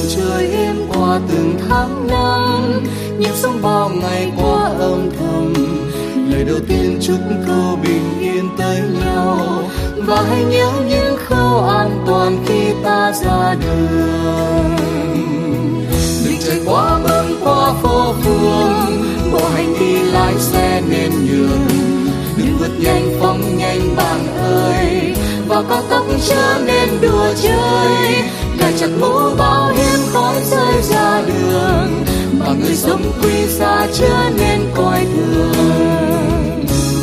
trôi êm qua từng tháng năm, nhịp sống bao ngày qua âm thầm. Lời đầu tiên chúc câu bình yên tới nhau, và hãy nhớ những khâu an toàn khi ta ra đường. Đừng chạy quá băng qua phố phường, bộ hành đi lái xe nên nhường. Đừng vượt nhanh phóng nhanh bạn ơi, vào cao tốc chớ nên đùa chơi. Cài chặt mũ bảo hiểm khói rơi ra đường, mà người sống quý giá chớ nên coi thường.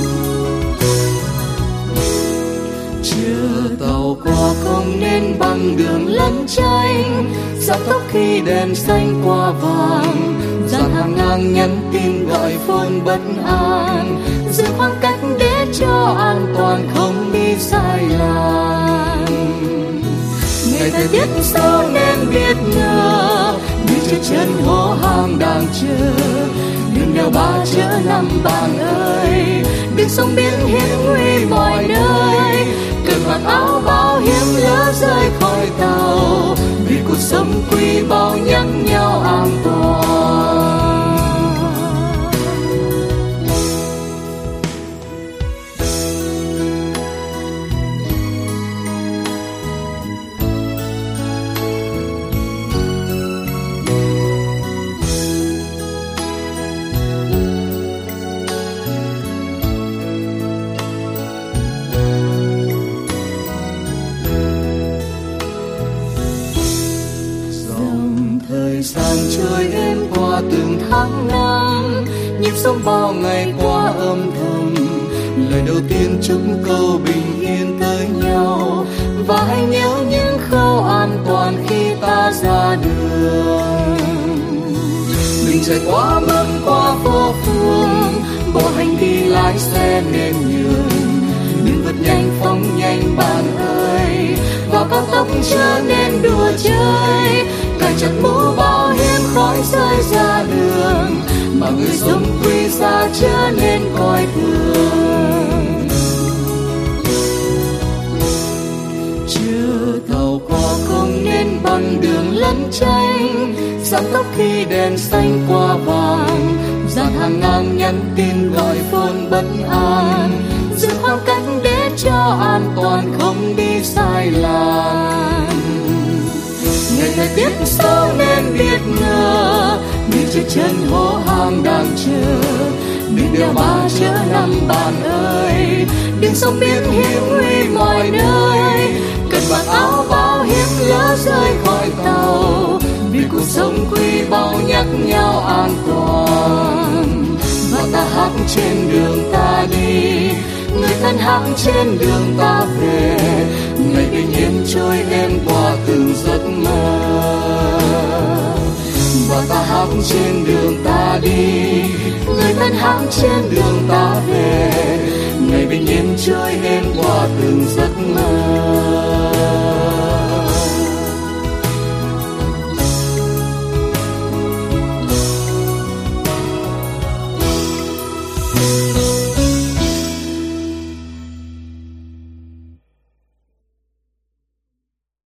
Chờ tàu qua không nên bằng đường lấn tranh, giảm tốc khi đèn xanh qua vàng. Dàn hàng ngang nhắn tin gọi phone bất an, giữ khoảng cách để cho an toàn không đi sai làn. Ngày thời tiết xấu nên biết ngờ, đi trên chân hố hang đang chờ. Đừng đèo 3/5 bạn ơi, đừng sông biển hiểm nguy mọi nơi. Cần mặc áo bảo hiểm lỡ rơi khỏi tàu, vì cuộc sống quý báu nhắc nhau an toàn. Thời gian trôi êm qua từng tháng năm, nhịp sống bao ngày qua âm thầm. Lời đầu tiên chúc câu bình yên tới nhau, và hãy nhớ những khâu an toàn khi ta ra đường. Đừng chạy quá băng qua phố phường, bộ hành đi lái xe nên nhường. Đừng vượt nhanh phóng nhanh bạn ơi, vào cao tốc chớ nên đùa chơi. Cài chặt mũ bảo hiểm khói rơi ra đường, mà người sống quý giá chớ nên coi thường. Chờ tàu qua không nên bằng đường lấn tranh, giảm tốc khi đèn xanh qua vàng. Dàn hàng ngang nhắn tin gọi phone bất an, giữ khoảng cách để cho an toàn không đi sai làn. Ngày thời tiết xấu nên biết ngờ, đi trên chân hố hang đang chờ. Đừng đèo 3/5 bạn ơi, đừng sông biển hiểm nguy mọi nơi. Cần mặc áo bảo hiểm lỡ rơi khỏi tàu, vì cuộc sống quý báu nhắc nhau an toàn. Và ta hát trên đường ta đi, người thân hát trên đường ta về. Ngày bình yên trôi êm qua từng giấc mơ, và ta hát trên đường ta đi, người thân hát trên đường ta về. Ngày bình yên trôi êm qua từng giấc mơ.